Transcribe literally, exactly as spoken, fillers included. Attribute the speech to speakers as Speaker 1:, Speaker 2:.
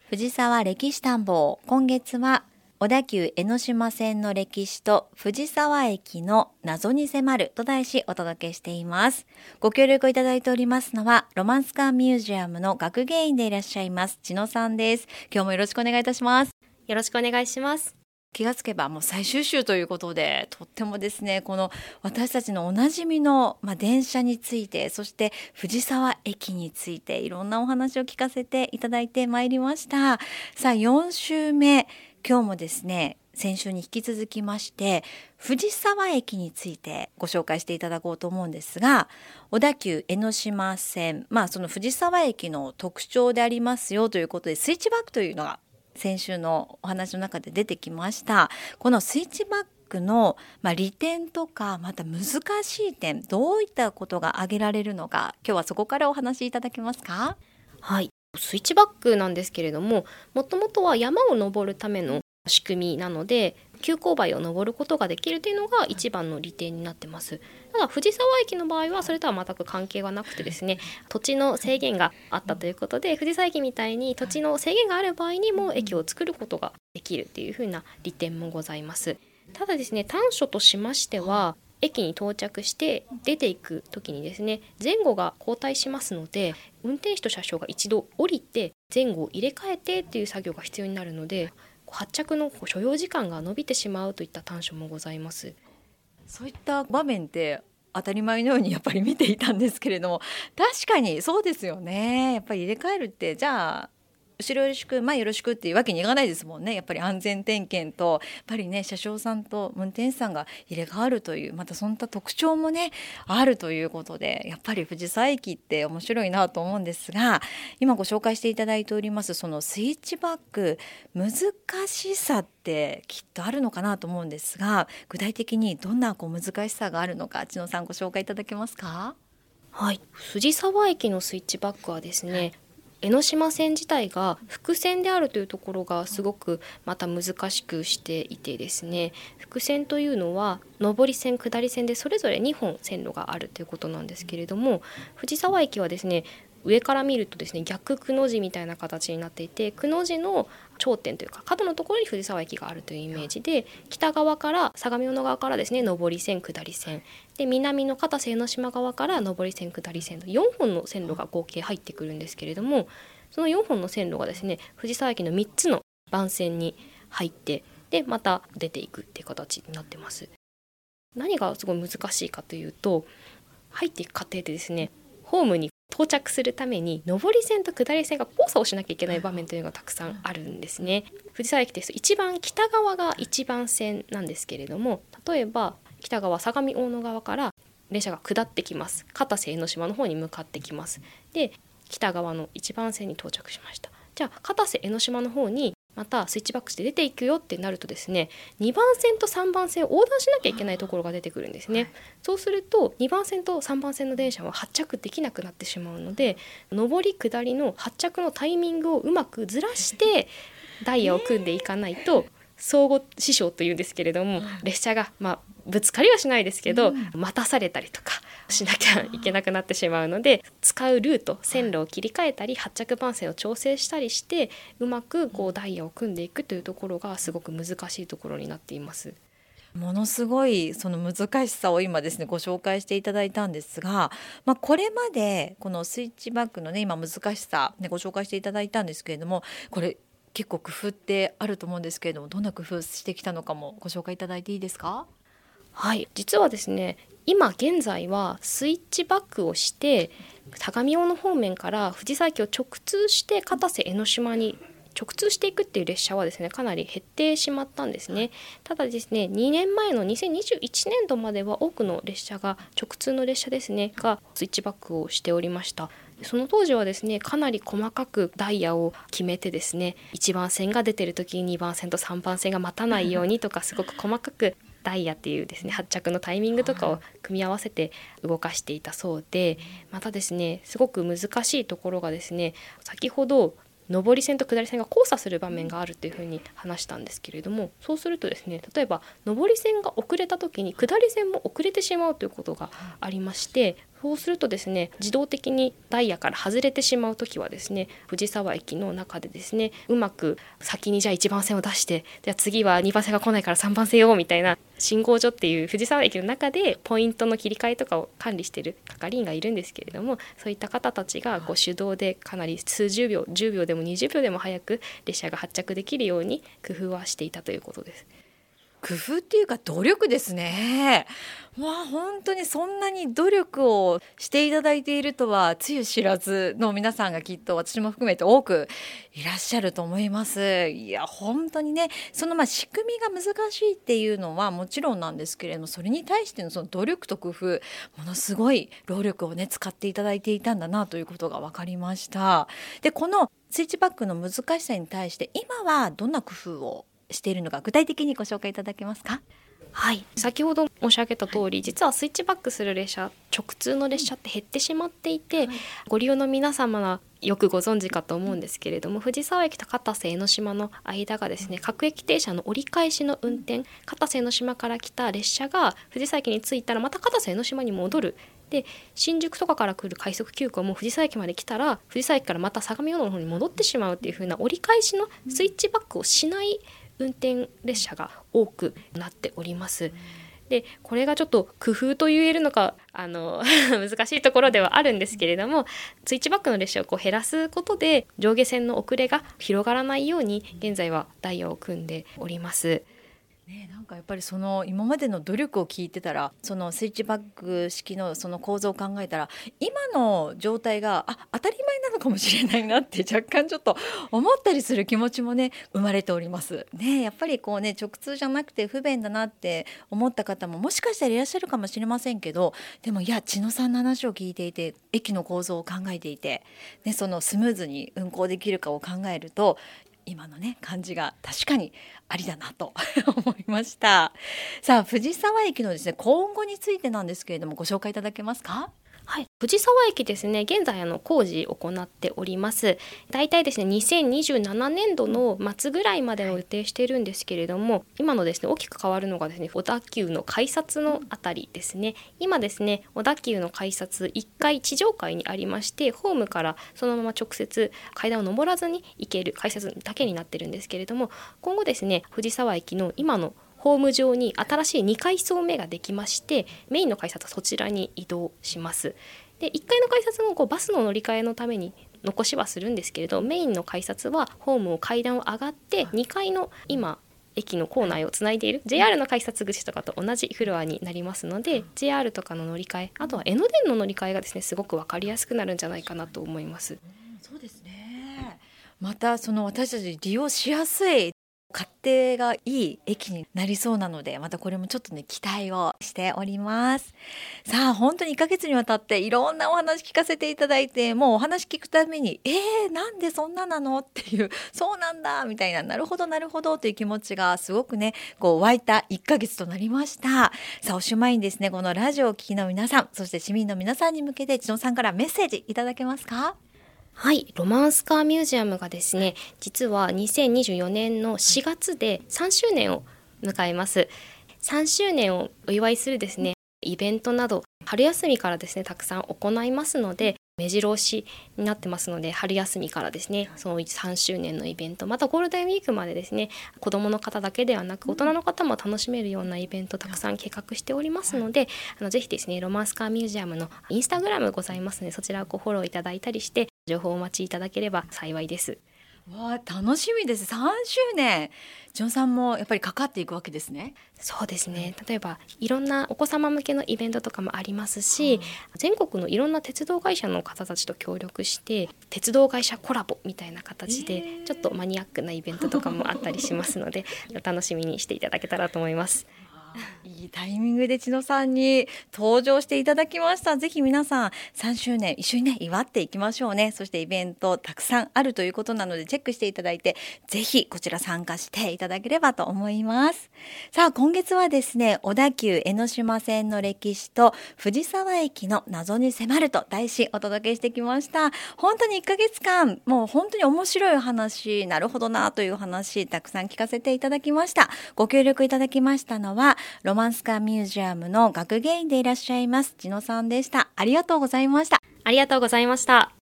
Speaker 1: 藤沢歴史探訪。今月は小田急江ノ島線の歴史と藤沢駅の謎に迫ると題しお届けしています。ご協力いただいておりますのはロマンスカーミュージアムの学芸員でいらっしゃいます千野さんです。今日もよろしくお願いいたします。
Speaker 2: よろしくお願いします。
Speaker 1: 気がつけばもう最終週ということで、とってもですね、この私たちのおなじみの、まあ、電車について、そして藤沢駅についていろんなお話を聞かせていただいてまいりました。さあよん週目、今日もですね、先週に引き続きまして藤沢駅についてご紹介していただこうと思うんですが、小田急江ノ島線、まあその藤沢駅の特徴でありますよということで、スイッチバックというのが先週のお話の中で出てきました。このスイッチバックの、まあ、利点とかまた難しい点、どういったことが挙げられるのか、今日はそこからお話しいただけますか？
Speaker 2: はい、スイッチバックなんですけれども、もともとは山を登るための仕組みなので、急勾配を登ることができるというのが一番の利点になってます。ただ藤沢駅の場合はそれとは全く関係がなくてですね、土地の制限があったということで、藤沢駅みたいに土地の制限がある場合にも駅を作ることができるというふうな利点もございます。ただですね、短所としましては、駅に到着して出ていく時にですね、前後が交代しますので、運転士と車掌が一度降りて前後を入れ替えてっていう作業が必要になるので、発着の所要時間が伸びてしまうといった短所もございます。
Speaker 1: そういった場面って当たり前のようにやっぱり見ていたんですけれども、確かにそうですよね。やっぱり入れ替えるって、じゃあ後ろよろしく前よろしくっていうわけにいかないですもんね。やっぱり安全点検とやっぱりね、車掌さんと運転手さんが入れ替わるという、またそんな特徴もねあるということで、やっぱり藤沢駅って面白いなと思うんですが、今ご紹介していただいておりますそのスイッチバック、難しさってきっとあるのかなと思うんですが、具体的にどんなこう難しさがあるのか、千野さんご紹介いただけますか？
Speaker 2: はい、藤沢駅のスイッチバックはですね、江ノ島線自体が複線であるというところがすごくまた難しくしていてですね、複線というのは上り線下り線でそれぞれにほん線路があるということなんですけれども、藤沢駅はですね、上から見るとですね、逆くの字みたいな形になっていて、くの字の頂点というか角のところに藤沢駅があるというイメージで、北側から相模大野側からですね、上り線下り線で、南の片瀬江ノ島側から上り線下り線のよんほんの線路が合計入ってくるんですけれども、そのよんほんの線路がですね、藤沢駅のみっつの番線に入って、でまた出ていくっていう形になってます。何がすごい難しいかというと、入っていく過程でですね、ホームに到着するために上り線と下り線が交差をしなきゃいけない場面というのがたくさんあるんですね。藤沢駅ですと一番北側が一番線なんですけれども、例えば北側相模大野側から列車が下ってきます。片瀬江ノ島の方に向かってきます。で北側の一番線に到着しました。じゃあ片瀬江ノ島の方にまたスイッチバックして出ていくよってなるとですね、にばん線とさんばん線を横断しなきゃいけないところが出てくるんですね。そうするとにばん線とさんばん線の電車は発着できなくなってしまうので、上り下りの発着のタイミングをうまくずらしてダイヤを組んでいかないと、相互支障というんですけれども、列車が、まあ、ぶつかりはしないですけど、待たされたりとかしなきゃいけなくなってしまうので、使うルート線路を切り替えたり発着番線を調整したりして、うまくこうダイヤを組んでいくというところがすごく難しいところになっています。
Speaker 1: ものすごいその難しさを今ですねご紹介していただいたんですが、まあ、これまでこのスイッチバックのね今難しさ、ね、ご紹介していただいたんですけれども、これ結構工夫ってあると思うんですけれども、どんな工夫してきたのかもご紹介いただいていいですか？
Speaker 2: はい、実はですね、今現在はスイッチバックをして相模大野方面から藤沢駅を直通して片瀬江ノ島に直通していくっていう列車はですね、かなり減ってしまったんですね。ただですね、にねんまえのにせんにじゅういちねんどまでは多くの列車が直通の列車ですねがスイッチバックをしておりました。その当時はですね、かなり細かくダイヤを決めてですね、いちばん線が出てる時ににばん線とさんばん線が待たないようにとか、すごく細かくダイヤっていうですね、発着のタイミングとかを組み合わせて動かしていたそうで、またですね、すごく難しいところがですね、先ほど上り線と下り線が交差する場面があるというふうに話したんですけれども、そうするとですね、例えば上り線が遅れた時に下り線も遅れてしまうということがありまして、 そうするとですね、自動的にダイヤから外れてしまうときはですね、藤沢駅の中でですね、うまく先にじゃあいちばん線を出して、じゃあ次はにばん線が来ないからさんばん線よみたいな、信号所っていう藤沢駅の中でポイントの切り替えとかを管理している係員がいるんですけれども、そういった方たちがこう手動でかなり数十秒、じゅうびょうでもにじゅうびょうでも早く列車が発着できるように工夫はしていたということです。
Speaker 1: 工夫っていうか努力ですね。わあ、本当にそんなに努力をしていただいているとはつゆ知らずの皆さんがきっと私も含めて多くいらっしゃると思います。いや本当にね、そのまあ仕組みが難しいっていうのはもちろんなんですけれども、それに対してのその努力と工夫、ものすごい労力をね使っていただいていたんだなということが分かりました。で、このスイッチバックの難しさに対して今はどんな工夫をしているのか具体的にご紹介いただけますか？
Speaker 2: はい、先ほど申し上げた通り、実はスイッチバックする列車、直通の列車って減ってしまっていて、はい、ご利用の皆様はよくご存知かと思うんですけれども、藤沢駅と片瀬江ノ島の間がですね、各駅停車の折り返しの運転、片瀬江ノ島から来た列車が藤沢駅に着いたらまた片瀬江ノ島に戻る。で、新宿とかから来る快速急行も藤沢駅まで来たら藤沢駅からまた相模大野の方に戻ってしまうっていう風な折り返しのスイッチバックをしない運転列車が多くなっております。で、これがちょっと工夫と言えるのかあの難しいところではあるんですけれども、スイッチバックの列車をこう減らすことで上下線の遅れが広がらないように現在はダイヤを組んでおります。
Speaker 1: ね、なんかやっぱりその今までの努力を聞いてたら、そのスイッチバック式のその構造を考えたら今の状態があ当たり前なのかもしれないなって若干ちょっと思ったりする気持ちもね生まれておりますね。やっぱりこうね直通じゃなくて不便だなって思った方ももしかしたらいらっしゃるかもしれませんけど、でもいや千野さんの話を聞いていて駅の構造を考えていて、ね、そのスムーズに運行できるかを考えると今のね感じが確かにありだなと思いました。さあ藤沢駅のですね今後についてなんですけれどもご紹介いただけますか？
Speaker 2: はい、藤沢駅ですね、現在あの工事を行っております。だいたいですねにせんにじゅうななねんどの末ぐらいまでを予定しているんですけれども、今のですね大きく変わるのがですね小田急の改札のあたりですね。今ですね小田急の改札いっかい地上階にありまして、ホームからそのまま直接階段を上らずに行ける改札だけになってるんですけれども、今後ですね藤沢駅の今のホーム上に新しいにかい層目ができまして、メインの改札はそちらに移動します。でいっかいの改札もこうバスの乗り換えのために残しはするんですけれど、メインの改札はホームを階段を上がってにかいの今駅の構内をつないでいる ジェイアール の改札口とかと同じフロアになりますので、 ジェイアール とかの乗り換え、あとは江ノ電の乗り換えがですねすごく分かりやすくなるんじゃないかなと思います。
Speaker 1: そうですね。またその私たち利用しやすい勝手がいい駅になりそうなので、またこれもちょっとね期待をしております。さあ本当にいっかげつにわたっていろんなお話聞かせていただいて、もうお話聞くためにえー、なんでそんななのっていう、そうなんだみたいな、なるほどなるほどという気持ちがすごくねこう湧いたいっかげつとなりました。さあおしまいにですね、このラジオをお聞きの皆さん、そして市民の皆さんに向けて千野さんからメッセージいただけますか？
Speaker 2: はい、ロマンスカーミュージアムがですね、実はにせんにじゅうよねんのしがつでさんしゅうねんを迎えます。さんしゅうねんをお祝いするですねイベントなど春休みからですねたくさん行いますので、目白押しになってますので、春休みからですねそのさんしゅうねんのイベント、またゴールデンウィークまでですね子どもの方だけではなく大人の方も楽しめるようなイベントたくさん計画しておりますので、あのぜひですねロマンスカーミュージアムのインスタグラムございますので、そちらをごフォローいただいたりして情報をお待ちいただければ幸いです。
Speaker 1: わあ楽しみです。さんしゅうねんジョンさんもやっぱりかかっていくわけですね。
Speaker 2: そうですね、例えばいろんなお子様向けのイベントとかもありますし、うん、全国のいろんな鉄道会社の方たちと協力して鉄道会社コラボみたいな形でちょっとマニアックなイベントとかもあったりしますのでお楽しみにしていただけたらと思います。
Speaker 1: いいタイミングで千野さんに登場していただきました。ぜひ皆さんさんしゅうねん一緒にね祝っていきましょうね。そしてイベントたくさんあるということなのでチェックしていただいて、ぜひこちら参加していただければと思います。さあ今月はですね小田急江ノ島線の歴史と藤沢駅の謎に迫ると題しお届けしてきました。本当にいっかげつかんもう本当に面白い話、なるほどなという話たくさん聞かせていただきました。ご協力いただきましたのはロマンスカーミュージアムの学芸員でいらっしゃいます地野さんでした。ありがとうございました。
Speaker 2: ありがとうございました。